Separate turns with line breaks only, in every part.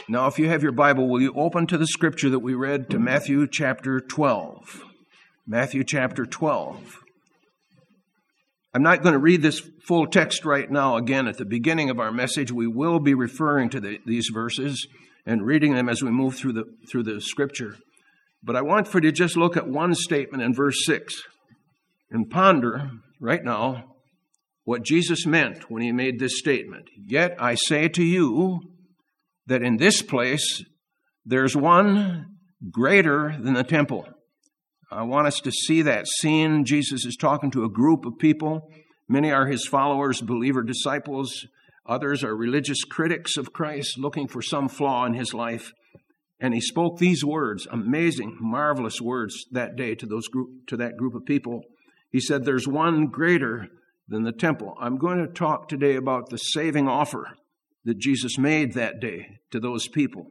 Now, if you have your Bible, will you open to the scripture that we read to Matthew chapter 12? Matthew chapter 12. I'm not going to read this full text right now again at the beginning of our message. We will be referring to these verses and reading them as we move through the scripture. But I want for you to just look at one statement in verse 6 and ponder right now what Jesus meant when he made this statement. Yet I say to you that in this place there's one greater than the temple. I want us to see that scene. Jesus is talking to a group of people. Many are his followers, believer disciples. Others are religious critics of Christ, looking for some flaw in his life. And he spoke these words, amazing, marvelous words that day to that group of people. He said, there's one greater than the temple. I'm going to talk today about the saving offer that Jesus made that day to those people.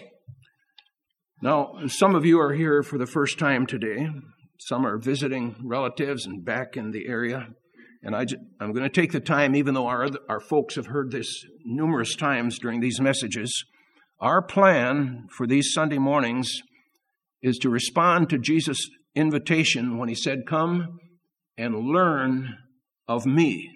Now, some of you are here for the first time today. Some are visiting relatives and back in the area. And I'm going to take the time, even though our folks have heard this numerous times during these messages. Our plan for these Sunday mornings is to respond to Jesus' invitation when he said, come and learn of me.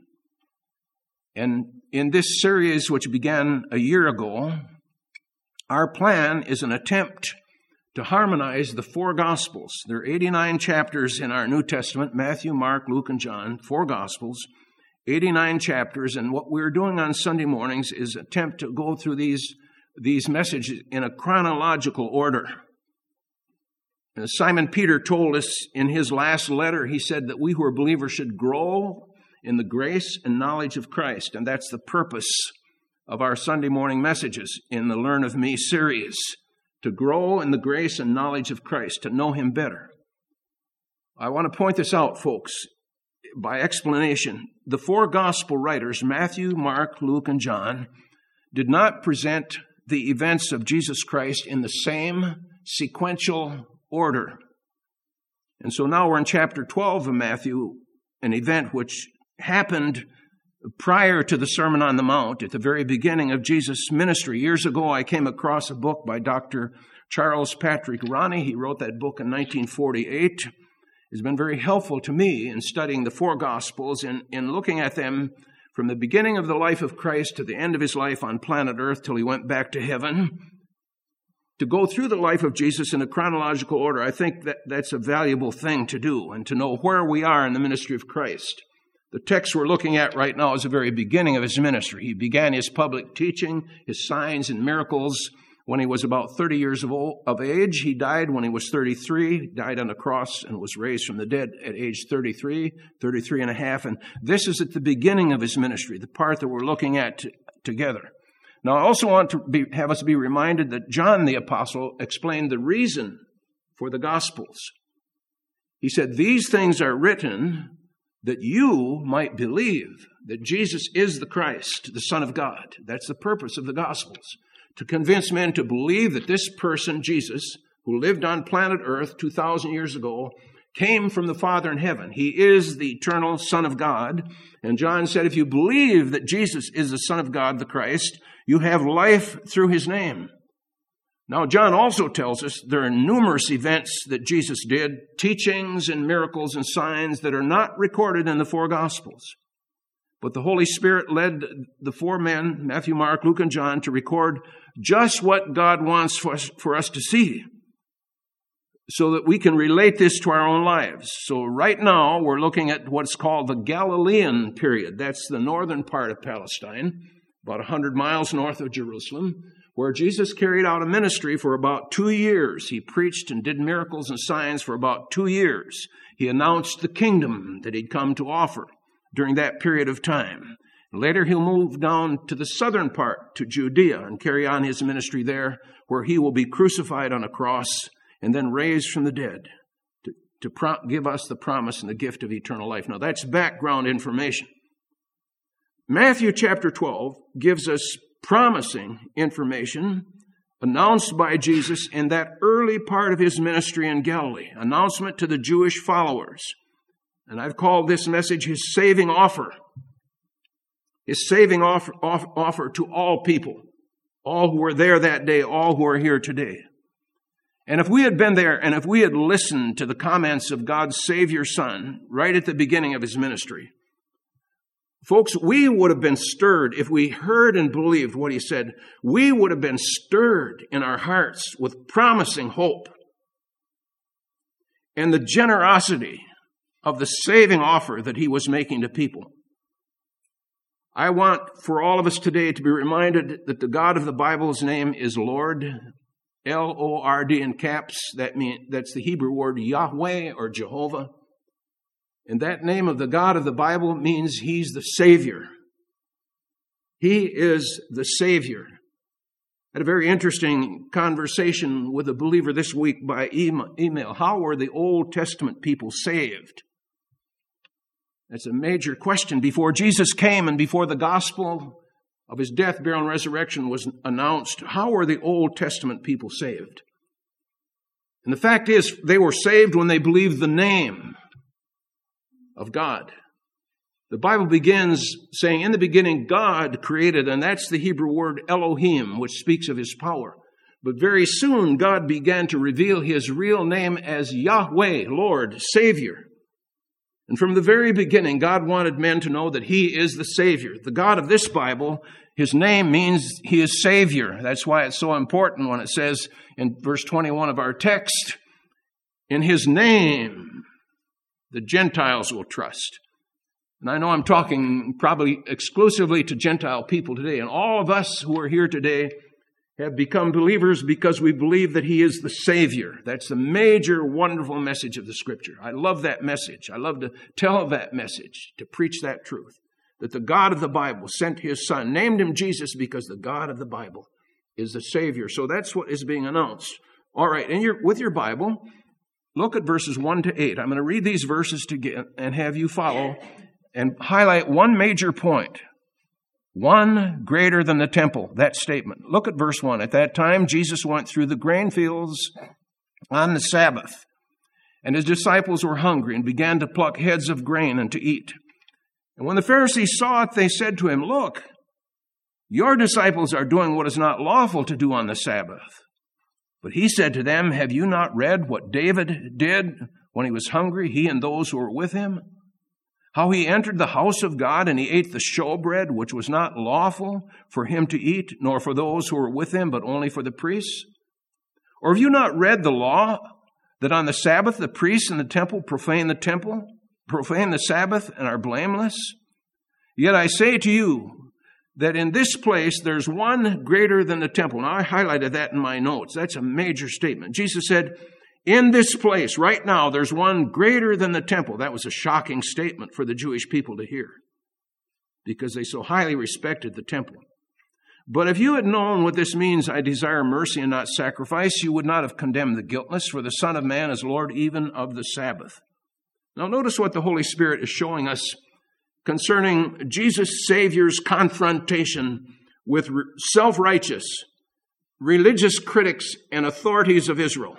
And in this series, which began a year ago, our plan is an attempt to harmonize the four Gospels. There are 89 chapters in our New Testament, Matthew, Mark, Luke, and John, four Gospels, 89 chapters. And what we're doing on Sunday mornings is attempt to go through these messages in a chronological order. As Simon Peter told us in his last letter, he said that we who are believers should grow in the grace and knowledge of Christ. And that's the purpose of our Sunday morning messages in the Learn of Me series, to grow in the grace and knowledge of Christ, to know him better. I want to point this out, folks, by explanation. The four gospel writers, Matthew, Mark, Luke, and John, did not present the events of Jesus Christ in the same sequential order. And so now we're in chapter 12 of Matthew, an event which happened prior to the Sermon on the Mount, at the very beginning of Jesus' ministry. Years ago, I came across a book by Dr. Charles Patrick Ronnie. He wrote that book in 1948. It's been very helpful to me in studying the four Gospels and in looking at them from the beginning of the life of Christ to the end of his life on planet Earth till he went back to heaven. To go through the life of Jesus in a chronological order, I think that's a valuable thing to do, and to know where we are in the ministry of Christ. The text we're looking at right now is the very beginning of his ministry. He began his public teaching, his signs and miracles, when he was about 30 years of age. He died when he was 33. He died on the cross and was raised from the dead at age 33 and a half. And this is at the beginning of his ministry, the part that we're looking at together. Now, I also want to have us be reminded that John the Apostle explained the reason for the Gospels. He said, these things are written that you might believe that Jesus is the Christ, the Son of God. That's the purpose of the Gospels, to convince men to believe that this person, Jesus, who lived on planet Earth 2,000 years ago, came from the Father in heaven. He is the eternal Son of God. And John said, if you believe that Jesus is the Son of God, the Christ, you have life through his name. Now, John also tells us there are numerous events that Jesus did, teachings and miracles and signs that are not recorded in the four Gospels. But the Holy Spirit led the four men, Matthew, Mark, Luke, and John, to record just what God wants for us to see, so that we can relate this to our own lives. So right now, we're looking at what's called the Galilean period. That's the northern part of Palestine, about 100 miles north of Jerusalem, where Jesus carried out a ministry for about 2 years. He preached and did miracles and signs for about 2 years. He announced the kingdom that he'd come to offer during that period of time. Later, he'll move down to the southern part, to Judea, and carry on his ministry there, where he will be crucified on a cross and then raised from the dead to give us the promise and the gift of eternal life. Now, that's background information. Matthew chapter 12 gives us promising information announced by Jesus in that early part of his ministry in Galilee, announcement to the Jewish followers. And I've called this message his saving offer. His saving offer to all people. all who were there that day, all who are here today. And if we had been there and if we had listened to the comments of God's Savior Son right at the beginning of his ministry, folks, we would have been stirred if we heard and believed what he said. We would have been stirred in our hearts with promising hope and the generosity of the saving offer that he was making to people. I want for all of us today to be reminded that the God of the Bible's name is Lord, L-O-R-D in caps. That's the Hebrew word Yahweh or Jehovah. And that name of the God of the Bible means he's the Savior. He is the Savior. I had a very interesting conversation with a believer this week by email. How were the Old Testament people saved? That's a major question. Before Jesus came and before the gospel of his death, burial, and resurrection was announced, how were the Old Testament people saved? And the fact is, they were saved when they believed the name of God. The Bible begins saying, in the beginning, God created, and that's the Hebrew word Elohim, which speaks of his power. But very soon, God began to reveal his real name as Yahweh, Lord, Savior. And from the very beginning, God wanted men to know that he is the Savior. The God of this Bible, his name means he is Savior. That's why it's so important when it says in verse 21 of our text, in his name, the Gentiles will trust. And I know I'm talking probably exclusively to Gentile people today. And all of us who are here today have become believers because we believe that he is the Savior. That's the major, wonderful message of the Scripture. I love that message. I love to tell that message, to preach that truth. That the God of the Bible sent his Son, named him Jesus because the God of the Bible is the Savior. So that's what is being announced. All right, and with your Bible, look at verses 1 to 8. I'm going to read these verses and have you follow and highlight one major point. One greater than the temple, that statement. Look at verse 1. At that time, Jesus went through the grain fields on the Sabbath, and his disciples were hungry and began to pluck heads of grain and to eat. And when the Pharisees saw it, they said to him, look, your disciples are doing what is not lawful to do on the Sabbath. But he said to them, have you not read what David did when he was hungry, he and those who were with him? How he entered the house of God and he ate the showbread, which was not lawful for him to eat, nor for those who were with him, but only for the priests? Or have you not read the law, that on the Sabbath the priests in the temple, profane the Sabbath, and are blameless? Yet I say to you that in this place there's one greater than the temple. Now I highlighted that in my notes. That's a major statement. Jesus said, in this place, right now, there's one greater than the temple. That was a shocking statement for the Jewish people to hear because they so highly respected the temple. But if you had known what this means, I desire mercy and not sacrifice, you would not have condemned the guiltless, for the Son of Man is Lord even of the Sabbath. Now notice what the Holy Spirit is showing us concerning Jesus' Savior's confrontation with self-righteous, religious critics and authorities of Israel.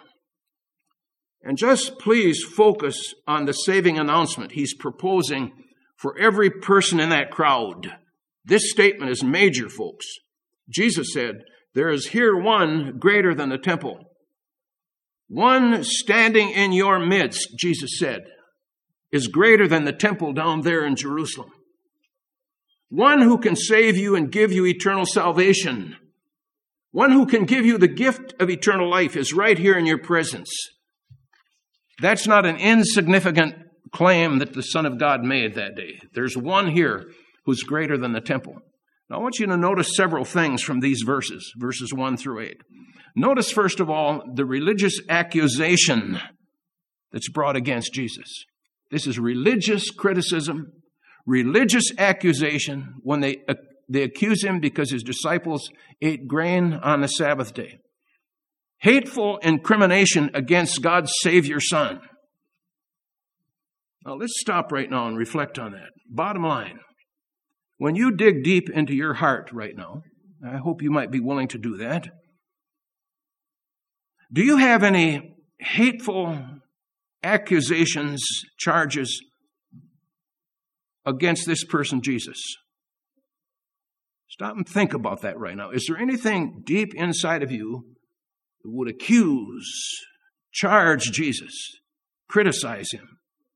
And just please focus on the saving announcement he's proposing for every person in that crowd. This statement is major, folks. Jesus said, there is here one greater than the temple. One standing in your midst, Jesus said, is greater than the temple down there in Jerusalem. One who can save you and give you eternal salvation. One who can give you the gift of eternal life is right here in your presence. That's not an insignificant claim that the Son of God made that day. There's one here who's greater than the temple. Now, I want you to notice several things from these verses 1 through 8. Notice, first of all, the religious accusation that's brought against Jesus. This is religious criticism, religious accusation when they accuse him because his disciples ate grain on the Sabbath day. Hateful incrimination against God's Savior Son. Now let's stop right now and reflect on that. Bottom line, when you dig deep into your heart right now, I hope you might be willing to do that. Do you have any hateful accusations, charges against this person, Jesus? Stop and think about that right now. Is there anything deep inside of you that would accuse, charge Jesus, criticize him?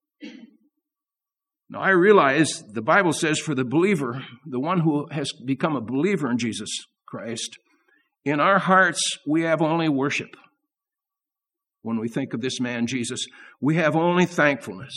Now, I realize the Bible says for the believer, the one who has become a believer in Jesus Christ, in our hearts we have only worship. When we think of this man, Jesus, we have only thankfulness.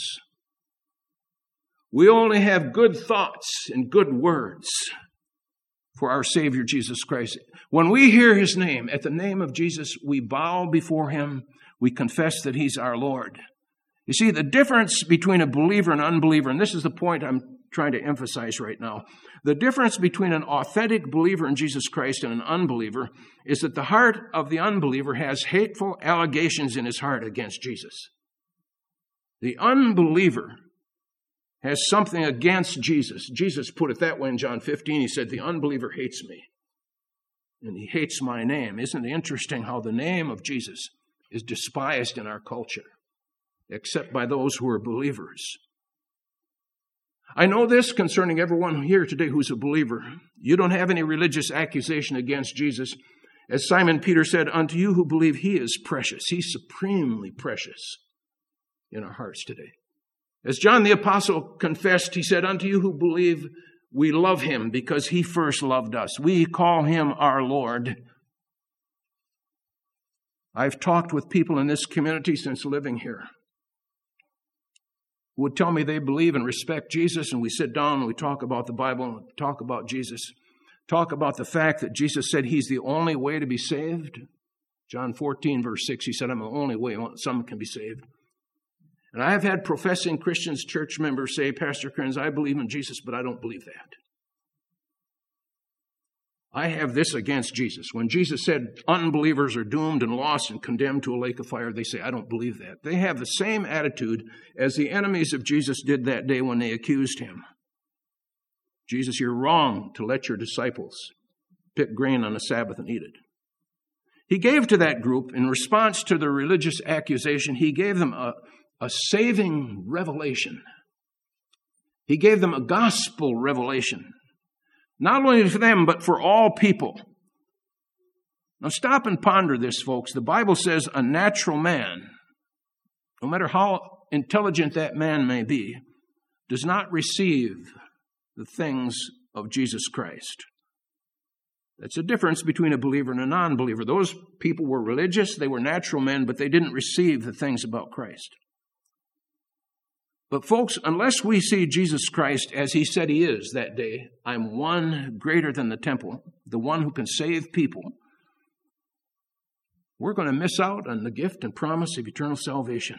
We only have good thoughts and good words for our Savior, Jesus Christ. When we hear his name, at the name of Jesus, we bow before him. We confess that he's our Lord. You see, the difference between a believer and unbeliever, and this is the point I'm trying to emphasize right now, the difference between an authentic believer in Jesus Christ and an unbeliever is that the heart of the unbeliever has hateful allegations in his heart against Jesus. The unbeliever has something against Jesus. Jesus put it that way in John 15. He said, the unbeliever hates me, and he hates my name. Isn't it interesting how the name of Jesus is despised in our culture, except by those who are believers? I know this concerning everyone here today who's a believer. You don't have any religious accusation against Jesus. As Simon Peter said, unto you who believe, he is precious. He's supremely precious in our hearts today. As John the Apostle confessed, he said, unto you who believe, we love him because he first loved us. We call him our Lord. I've talked with people in this community since living here who would tell me they believe and respect Jesus, and we sit down and we talk about the Bible and talk about Jesus, talk about the fact that Jesus said he's the only way to be saved. John 14, verse 6, he said, I'm the only way some can be saved. And I have had professing Christians, church members say, Pastor Kearns, I believe in Jesus, but I don't believe that. I have this against Jesus. When Jesus said unbelievers are doomed and lost and condemned to a lake of fire, they say, I don't believe that. They have the same attitude as the enemies of Jesus did that day when they accused him. Jesus, you're wrong to let your disciples pick grain on the Sabbath and eat it. He gave to that group, in response to the religious accusation, he gave them a saving revelation. He gave them a gospel revelation. Not only for them, but for all people. Now stop and ponder this, folks. The Bible says a natural man, no matter how intelligent that man may be, does not receive the things of Jesus Christ. That's a difference between a believer and a non-believer. Those people were religious, they were natural men, but they didn't receive the things about Christ. But folks, unless we see Jesus Christ as he said he is that day, I'm one greater than the temple, the one who can save people, we're going to miss out on the gift and promise of eternal salvation.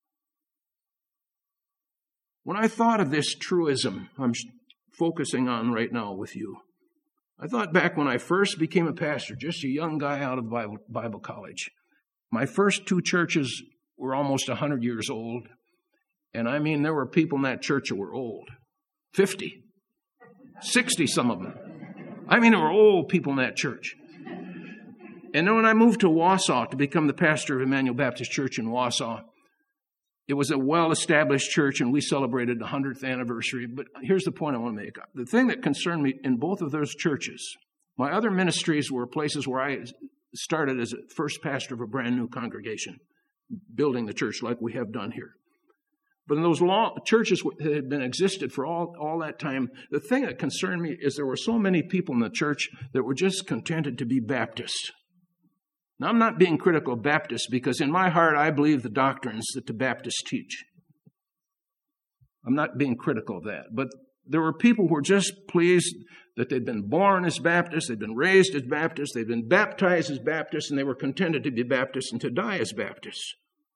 When I thought of this truism I'm focusing on right now with you, I thought back when I first became a pastor, just a young guy out of Bible college. My first two churches were almost 100 years old. And I mean, there were people in that church that were old. 50, 60, some of them. I mean, there were old people in that church. And then when I moved to Wausau to become the pastor of Emmanuel Baptist Church in Wausau, it was a well-established church, and we celebrated the 100th anniversary. But here's the point I want to make. The thing that concerned me in both of those churches, my other ministries were places where I started as a first pastor of a brand new congregation, building the church like we have done here. But in those churches that had been existed for all that time, the thing that concerned me is there were so many people in the church that were just contented to be Baptist. Now, I'm not being critical of Baptists because in my heart, I believe the doctrines that the Baptists teach. I'm not being critical of that. But there were people who were just pleased that they'd been born as Baptists, they'd been raised as Baptists, they'd been baptized as Baptists, and they were contented to be Baptists and to die as Baptists.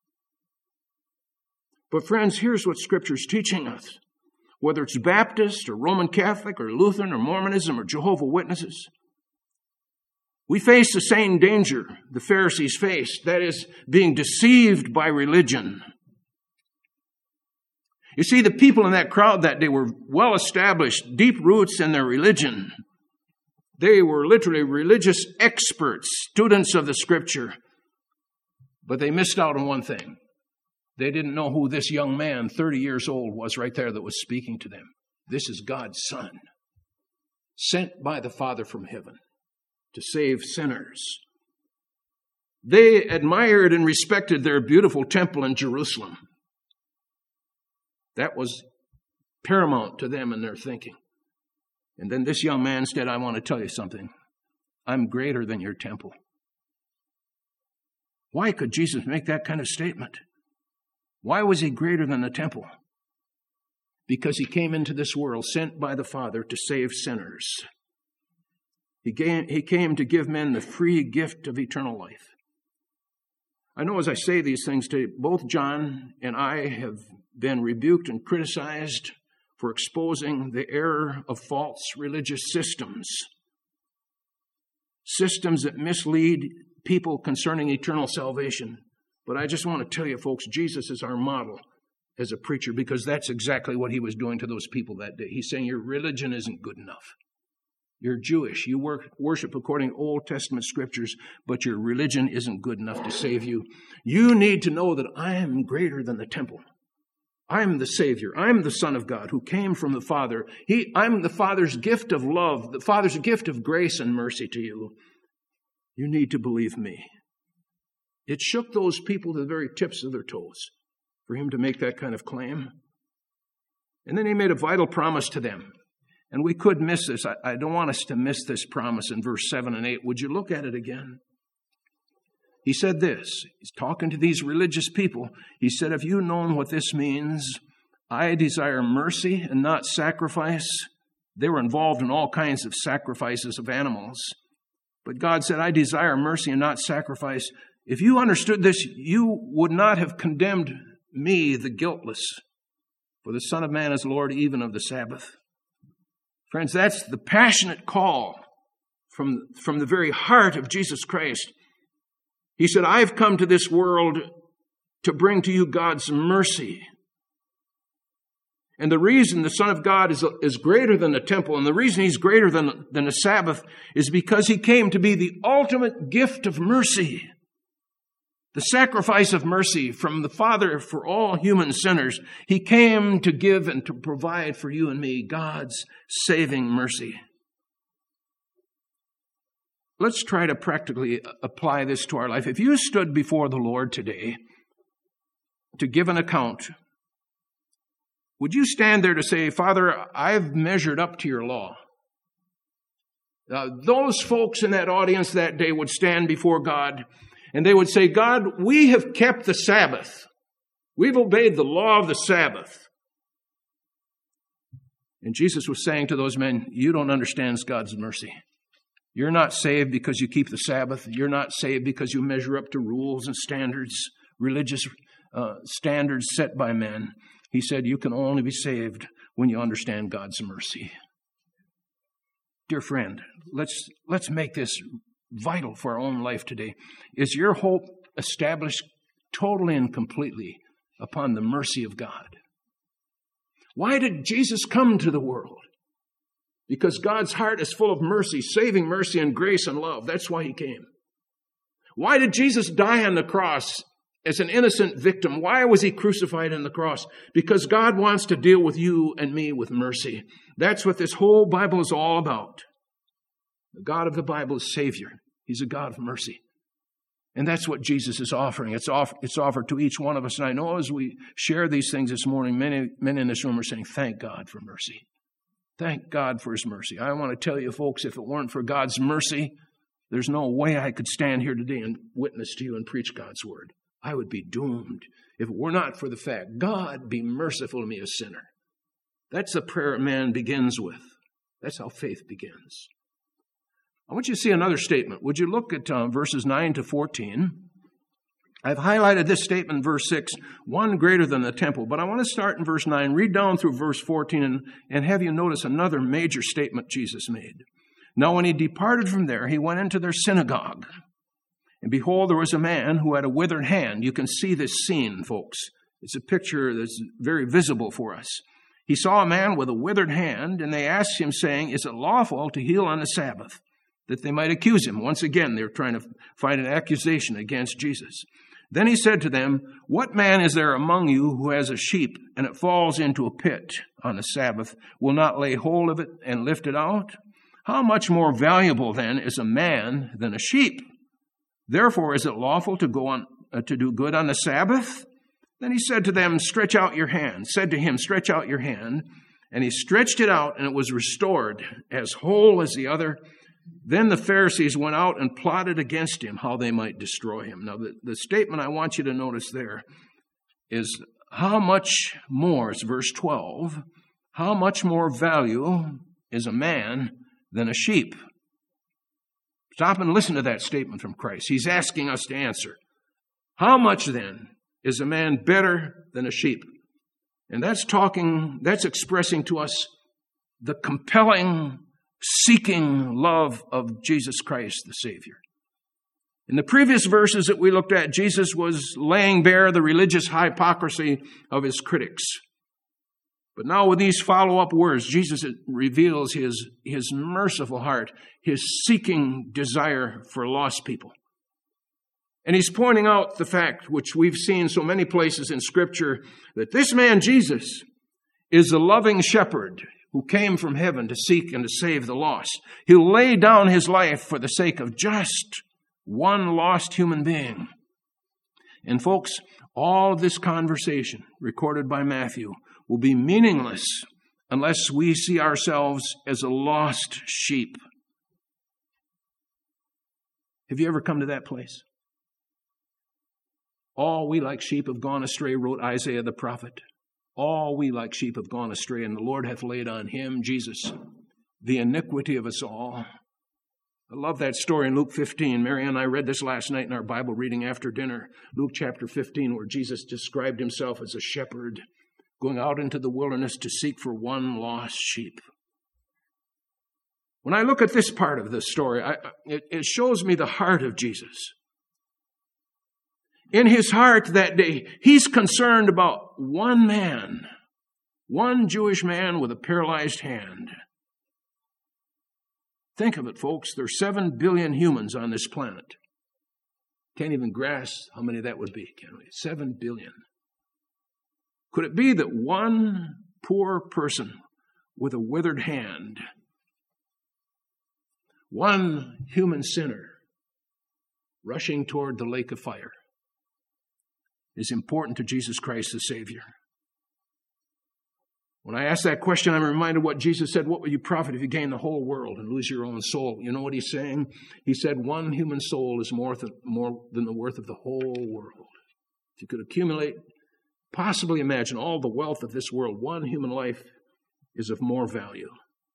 But friends, here's what Scripture's teaching us. Whether it's Baptist or Roman Catholic or Lutheran or Mormonism or Jehovah's Witnesses, we face the same danger the Pharisees faced, that is, being deceived by religion. You see, the people in that crowd that day were well established, deep roots in their religion. They were literally religious experts, students of the Scripture. But they missed out on one thing. They didn't know who this young man, 30 years old, was right there that was speaking to them. This is God's Son. sent by the Father from heaven to save sinners. They admired and respected their beautiful temple in Jerusalem. That was paramount to them in their thinking. And then this young man said, I want to tell you something. I'm greater than your temple. Why could Jesus make that kind of statement? Why was he greater than the temple? Because he came into this world sent by the Father to save sinners. He came to give men the free gift of eternal life. I know as I say these things today, both John and I have been rebuked and criticized for exposing the error of false religious systems. Systems that mislead people concerning eternal salvation. But I just want to tell you, folks, Jesus is our model as a preacher, because that's exactly what he was doing to those people that day. He's saying your religion isn't good enough. You're Jewish. You worship according to Old Testament scriptures, but your religion isn't good enough to save you. You need to know that I am greater than the temple. I'm the Savior. I'm the Son of God who came from the Father. I'm the Father's gift of love, the Father's gift of grace and mercy to you. You need to believe me. It shook those people to the very tips of their toes for him to make that kind of claim. And then he made a vital promise to them. And we could miss this. I don't want us to miss this promise in verse 7 and 8. Would you look at it again? He said this. He's talking to these religious people. He said, have you known what this means? I desire mercy and not sacrifice. They were involved in all kinds of sacrifices of animals. But God said, I desire mercy and not sacrifice. If you understood this, you would not have condemned me, the guiltless. For the Son of Man is Lord even of the Sabbath. Friends, that's the passionate call from the very heart of Jesus Christ. He said, I've come to this world to bring to you God's mercy. And the reason the Son of God is greater than the temple, and the reason he's greater than the Sabbath, is because he came to be the ultimate gift of mercy. The sacrifice of mercy from the Father for all human sinners. He came to give and to provide for you and me God's saving mercy. Let's try to practically apply this to our life. If you stood before the Lord today to give an account, would you stand there to say, Father, I've measured up to your law? Those folks in that audience that day would stand before God and they would say, God, we have kept the Sabbath. We've obeyed the law of the Sabbath. And Jesus was saying to those men, you don't understand God's mercy. You're not saved because you keep the Sabbath. You're not saved because you measure up to rules and standards, religious standards set by men. He said, you can only be saved when you understand God's mercy. Dear friend, let's make this vital for our own life today. Is your hope established totally and completely upon the mercy of God? Why did Jesus come to the world? Because God's heart is full of mercy, saving mercy and grace and love. That's why he came. Why did Jesus die on the cross as an innocent victim? Why was he crucified on the cross? Because God wants to deal with you and me with mercy. That's what this whole Bible is all about. The God of the Bible is Savior. He's a God of mercy. And that's what Jesus is offering. It's offered to each one of us. And I know as we share these things this morning, many men in this room are saying, thank God for mercy. Thank God for his mercy. I want to tell you, folks, if it weren't for God's mercy, there's no way I could stand here today and witness to you and preach God's word. I would be doomed if it were not for the fact, God, be merciful to me, a sinner. That's the prayer a man begins with. That's how faith begins. I want you to see another statement. Would you look at verses 9 to 14? I've highlighted this statement in verse 6, one greater than the temple. But I want to start in verse 9, read down through verse 14, and have you notice another major statement Jesus made. Now when he departed from there, he went into their synagogue. And behold, there was a man who had a withered hand. You can see this scene, folks. It's a picture that's very visible for us. He saw a man with a withered hand, and they asked him, saying, is it lawful to heal on the Sabbath? That they might accuse him. Once again, they're trying to find an accusation against Jesus. Then he said to them, what man is there among you who has a sheep, and it falls into a pit on the Sabbath, will not lay hold of it and lift it out? How much more valuable then is a man than a sheep? Therefore, is it lawful to go on to do good on the Sabbath? Then he said to them, stretch out your hand. Said to him, stretch out your hand. And he stretched it out, and it was restored, as whole as the other. Then the Pharisees went out and plotted against him, how they might destroy him. Now, the statement I want you to notice there is how much more, it's verse 12, how much more value is a man than a sheep? Stop and listen to that statement from Christ. He's asking us to answer. How much then is a man better than a sheep? And that's expressing to us the compelling, seeking love of Jesus Christ, the Savior. In the previous verses that we looked at, Jesus was laying bare the religious hypocrisy of his critics. But now with these follow-up words, Jesus reveals his merciful heart, his seeking desire for lost people. And he's pointing out the fact, which we've seen so many places in Scripture, that this man, Jesus, is the loving shepherd who came from heaven to seek and to save the lost. He'll lay down his life for the sake of just one lost human being. And folks, all of this conversation recorded by Matthew will be meaningless unless we see ourselves as a lost sheep. Have you ever come to that place? All we like sheep have gone astray, wrote Isaiah the prophet. All we like sheep have gone astray, and the Lord hath laid on him, Jesus, the iniquity of us all. I love that story in Luke 15. Mary and I read this last night in our Bible reading after dinner. Luke chapter 15, where Jesus described himself as a shepherd going out into the wilderness to seek for one lost sheep. When I look at this part of the story, it shows me the heart of Jesus. In his heart that day, he's concerned about one man, one Jewish man with a paralyzed hand. Think of it, folks. There's 7 billion humans on this planet. Can't even grasp how many that would be, can we? 7 billion. Could it be that one poor person with a withered hand, one human sinner rushing toward the lake of fire, is important to Jesus Christ the Savior? When I ask that question, I'm reminded what Jesus said, what will you profit if you gain the whole world and lose your own soul? You know what he's saying? He said one human soul is more than the worth of the whole world. If you could accumulate, possibly imagine all the wealth of this world, one human life is of more value.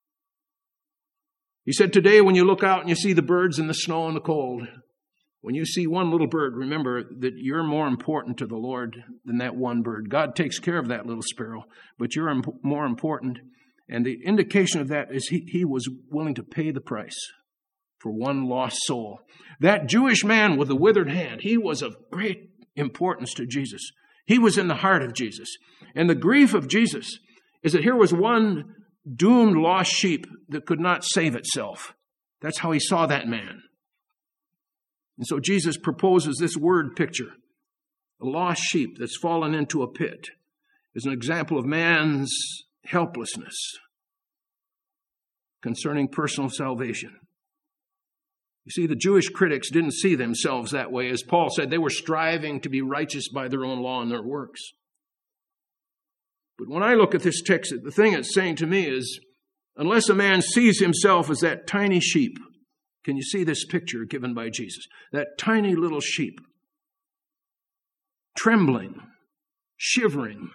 He said today when you look out and you see the birds in the snow and the cold, when you see one little bird, remember that you're more important to the Lord than that one bird. God takes care of that little sparrow, but you're more important. And the indication of that is he was willing to pay the price for one lost soul. That Jewish man with the withered hand, he was of great importance to Jesus. He was in the heart of Jesus. And the grief of Jesus is that here was one doomed lost sheep that could not save itself. That's how he saw that man. And so Jesus proposes this word picture. A lost sheep that's fallen into a pit is an example of man's helplessness concerning personal salvation. You see, the Jewish critics didn't see themselves that way. As Paul said, they were striving to be righteous by their own law and their works. But when I look at this text, the thing it's saying to me is, unless a man sees himself as that tiny sheep, can you see this picture given by Jesus? That tiny little sheep, trembling, shivering,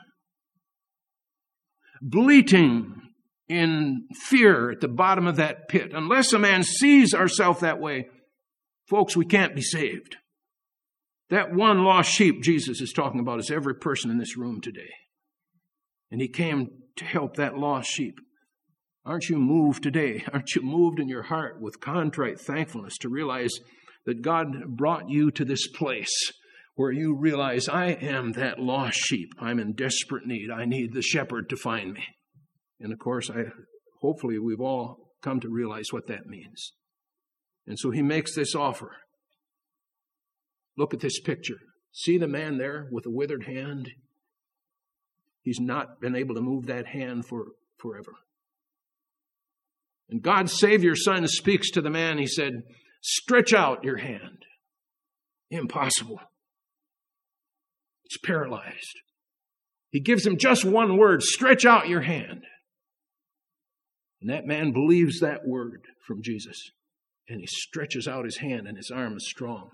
bleating in fear at the bottom of that pit. Unless a man sees ourselves that way, folks, we can't be saved. That one lost sheep Jesus is talking about is every person in this room today. And he came to help that lost sheep. Aren't you moved today? Aren't you moved in your heart with contrite thankfulness to realize that God brought you to this place where you realize, I am that lost sheep. I'm in desperate need. I need the shepherd to find me. And of course, hopefully we've all come to realize what that means. And so he makes this offer. Look at this picture. See the man there with a withered hand? He's not been able to move that hand for forever. And God's Savior Son speaks to the man. He said, stretch out your hand. Impossible. It's paralyzed. He gives him just one word, stretch out your hand. And that man believes that word from Jesus. And he stretches out his hand and his arm is strong.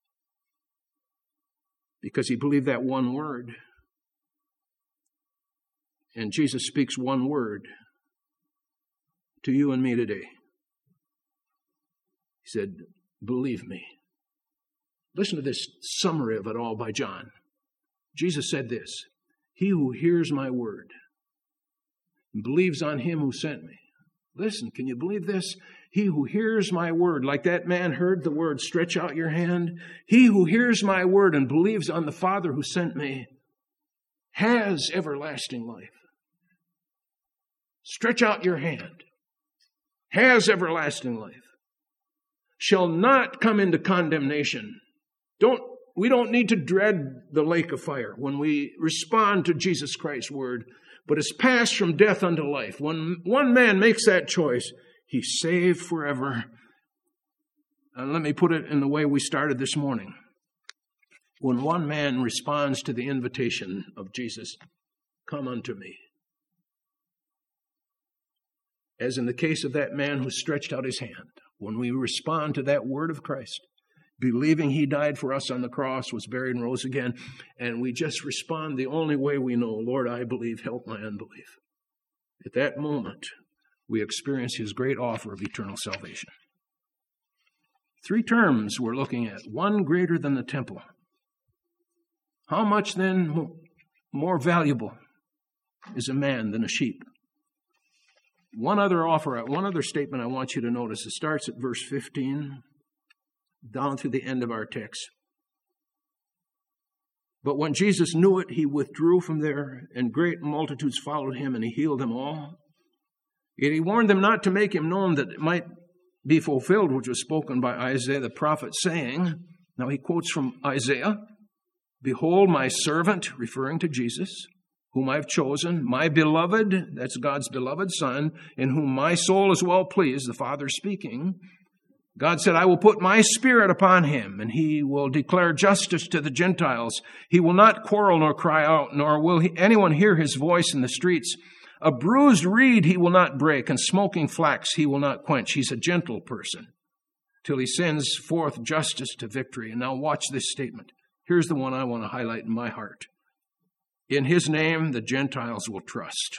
Because he believed that one word. And Jesus speaks one word to you and me today. He said, believe me. Listen to this summary of it all by John. Jesus said this, he who hears my word and believes on him who sent me. Listen, can you believe this? He who hears my word, like that man heard the word, stretch out your hand. He who hears my word and believes on the Father who sent me has everlasting life. Stretch out your hand. Has everlasting life. Shall not come into condemnation. We don't need to dread the lake of fire when we respond to Jesus Christ's word, but is passed from death unto life. When one man makes that choice, he's saved forever. And let me put it in the way we started this morning. When one man responds to the invitation of Jesus, come unto me. As in the case of that man who stretched out his hand, when we respond to that word of Christ, believing he died for us on the cross, was buried and rose again, and we just respond the only way we know, Lord, I believe, help my unbelief. At that moment, we experience his great offer of eternal salvation. 3 terms we're looking at. One greater than the temple. How much then more valuable is a man than a sheep? One other statement I want you to notice. It starts at verse 15, down to the end of our text. But when Jesus knew it, he withdrew from there, and great multitudes followed him, and he healed them all. Yet he warned them not to make him known, that it might be fulfilled, which was spoken by Isaiah the prophet, saying, now he quotes from Isaiah, behold my servant, referring to Jesus, whom I've chosen, my beloved, that's God's beloved Son, in whom my soul is well pleased, the Father speaking. God said, I will put my Spirit upon him, and he will declare justice to the Gentiles. He will not quarrel nor cry out, nor will anyone hear his voice in the streets. A bruised reed he will not break, and smoking flax he will not quench. He's a gentle person, till he sends forth justice to victory. And now watch this statement. Here's the one I want to highlight in my heart. In his name, the Gentiles will trust.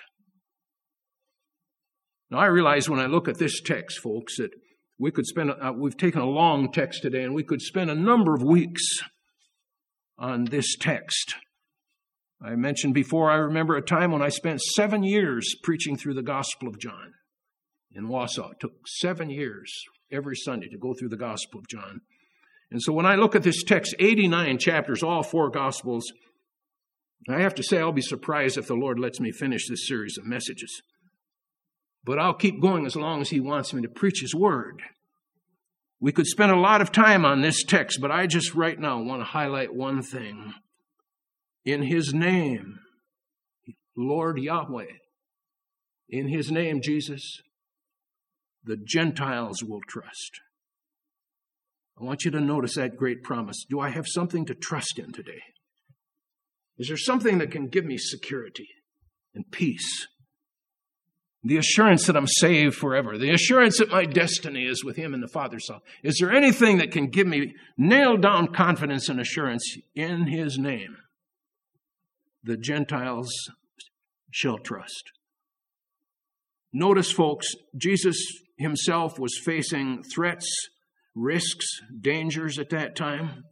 Now, I realize when I look at this text, folks, that we could we've taken a long text today, and we could spend a number of weeks on this text. I mentioned before, I remember a time when I spent 7 years preaching through the Gospel of John in Wausau. It took 7 years every Sunday to go through the Gospel of John. And so when I look at this text, 89 chapters, all 4 Gospels, I have to say I'll be surprised if the Lord lets me finish this series of messages. But I'll keep going as long as he wants me to preach his word. We could spend a lot of time on this text, but I just right now want to highlight one thing. In his name, Lord Yahweh, in his name, Jesus, the Gentiles will trust. I want you to notice that great promise. Do I have something to trust in today? Is there something that can give me security and peace? The assurance that I'm saved forever. The assurance that my destiny is with him in the Father's house. Is there anything that can give me nailed down confidence and assurance in his name? The Gentiles shall trust. Notice, folks, Jesus himself was facing threats, risks, dangers at that time.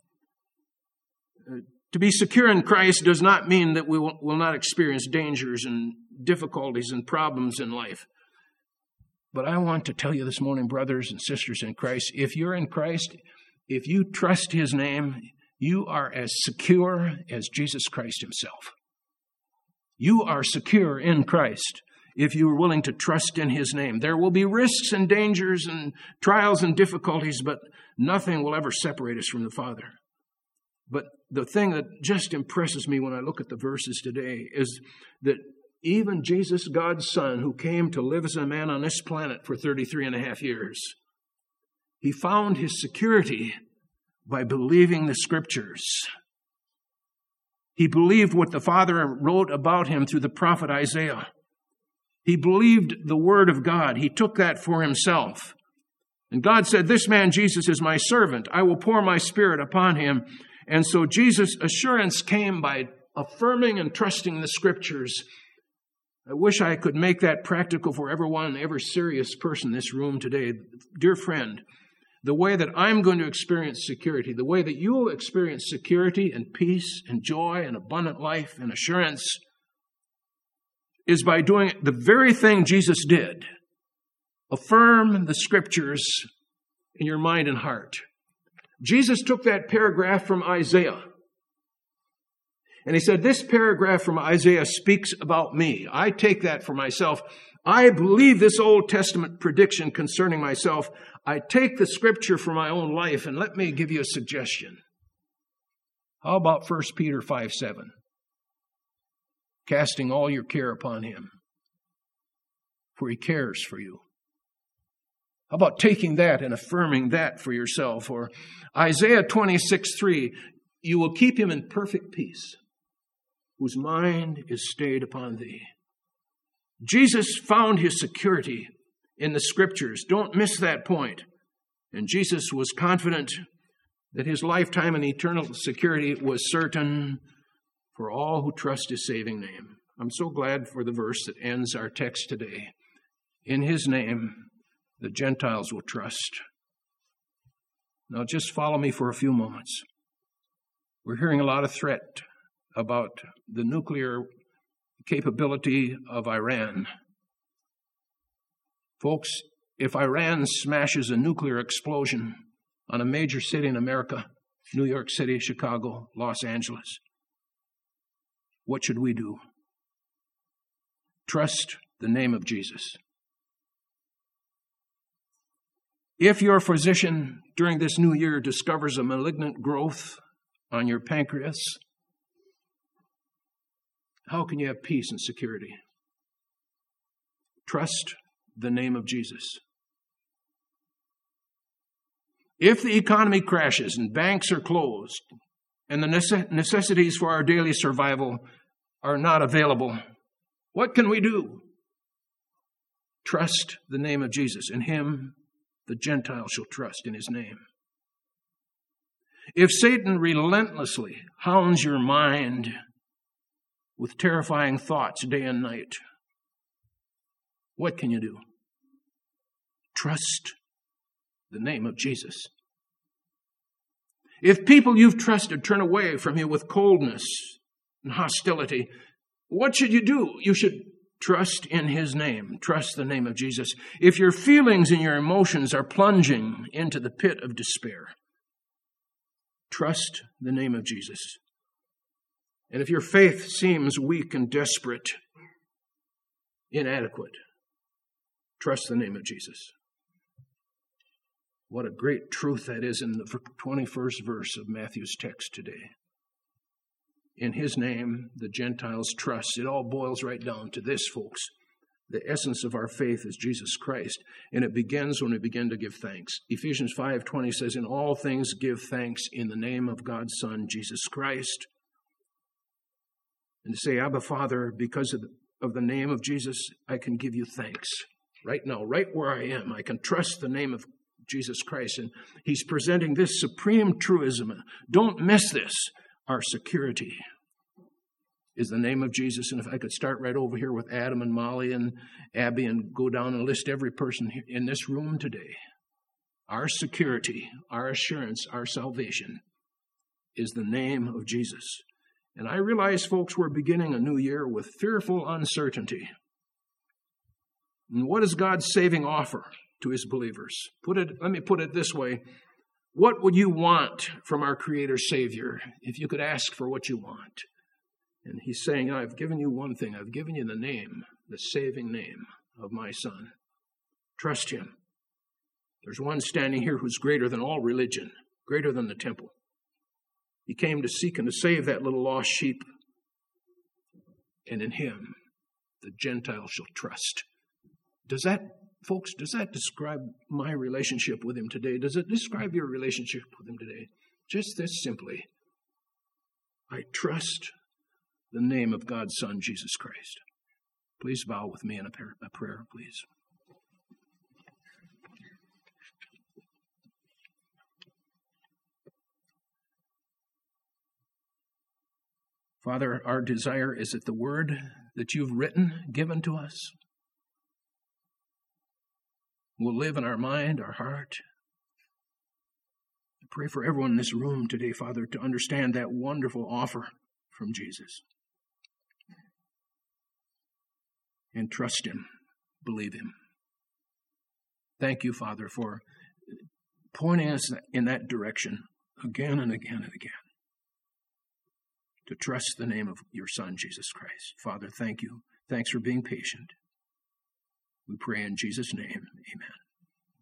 To be secure in Christ does not mean that we will not experience dangers and difficulties and problems in life. But I want to tell you this morning, brothers and sisters in Christ, if you're in Christ, if you trust his name, you are as secure as Jesus Christ himself. You are secure in Christ if you are willing to trust in his name. There will be risks and dangers and trials and difficulties, but nothing will ever separate us from the Father. But the thing that just impresses me when I look at the verses today is that Even Jesus, God's Son, who came to live as a man on this planet for 33 and a half years, he found his security by believing the Scriptures. He believed what the Father wrote about him through the prophet Isaiah. He believed the Word of God. He took that for himself. And God said, "This man Jesus is my servant. I will pour my Spirit upon him." And so Jesus' assurance came by affirming and trusting the Scriptures. I wish I could make that practical for everyone, every serious person in this room today. Dear friend, the way that I'm going to experience security, the way that you will experience security and peace and joy and abundant life and assurance is by doing the very thing Jesus did. Affirm the Scriptures in your mind and heart. Jesus took that paragraph from Isaiah, and he said, "This paragraph from Isaiah speaks about me. I take that for myself. I believe this Old Testament prediction concerning myself. I take the Scripture for my own life, and let me give you a suggestion. How about 1 Peter 5:7? Casting all your care upon him, for he cares for you. How about taking that and affirming that for yourself? Or Isaiah 26:3, you will keep him in perfect peace, whose mind is stayed upon thee. Jesus found his security in the Scriptures. Don't miss that point. And Jesus was confident that his lifetime and eternal security was certain for all who trust his saving name. I'm so glad for the verse that ends our text today. In his name, the Gentiles will trust. Now just follow me for a few moments. We're hearing a lot of threat about the nuclear capability of Iran. Folks, if Iran smashes a nuclear explosion on a major city in America, New York City, Chicago, Los Angeles, what should we do? Trust the name of Jesus. If your physician during this new year discovers a malignant growth on your pancreas, how can you have peace and security? Trust the name of Jesus. If the economy crashes and banks are closed and the necessities for our daily survival are not available, what can we do? Trust the name of Jesus. In him, the Gentiles shall trust in his name. If Satan relentlessly hounds your mind with terrifying thoughts day and night, what can you do? Trust the name of Jesus. If people you've trusted turn away from you with coldness and hostility, what should you do? You should trust in his name. Trust the name of Jesus. If your feelings and your emotions are plunging into the pit of despair, trust the name of Jesus. And if your faith seems weak and desperate, inadequate, trust the name of Jesus. What a great truth that is in the 21st verse of Matthew's text today. In his name, the Gentiles trust. It all boils right down to this, folks. The essence of our faith is Jesus Christ, and it begins when we begin to give thanks. Ephesians 5:20 says, "In all things give thanks in the name of God's Son, Jesus Christ." And to say, "Abba, Father, because of the name of Jesus, I can give you thanks." Right now, right where I am, I can trust the name of Jesus Christ. And he's presenting this supreme truism. Don't miss this. Our security is the name of Jesus. And if I could start right over here with Adam and Molly and Abby and go down and list every person in this room today. Our security, our assurance, our salvation is the name of Jesus. And I realize, folks, we're beginning a new year with fearful uncertainty. And what is God's saving offer to his believers? Let me put it this way. What would you want from our Creator Savior if you could ask for what you want? And he's saying, I've given you one thing. I've given you the name, the saving name of my Son. Trust him. There's one standing here who's greater than all religion, greater than the temple. He came to seek and to save that little lost sheep. And in him, the Gentiles shall trust. Does that describe my relationship with him today? Does it describe your relationship with him today? Just this simply. I trust the name of God's Son, Jesus Christ. Please bow with me in a prayer, please. Father, our desire is that the word that you've written, given to us, will live in our mind, our heart. I pray for everyone in this room today, Father, to understand that wonderful offer from Jesus. And trust him, believe him. Thank you, Father, for pointing us in that direction again and again and again. To trust the name of your Son, Jesus Christ. Father, thank you. Thanks for being patient. We pray in Jesus' name. Amen.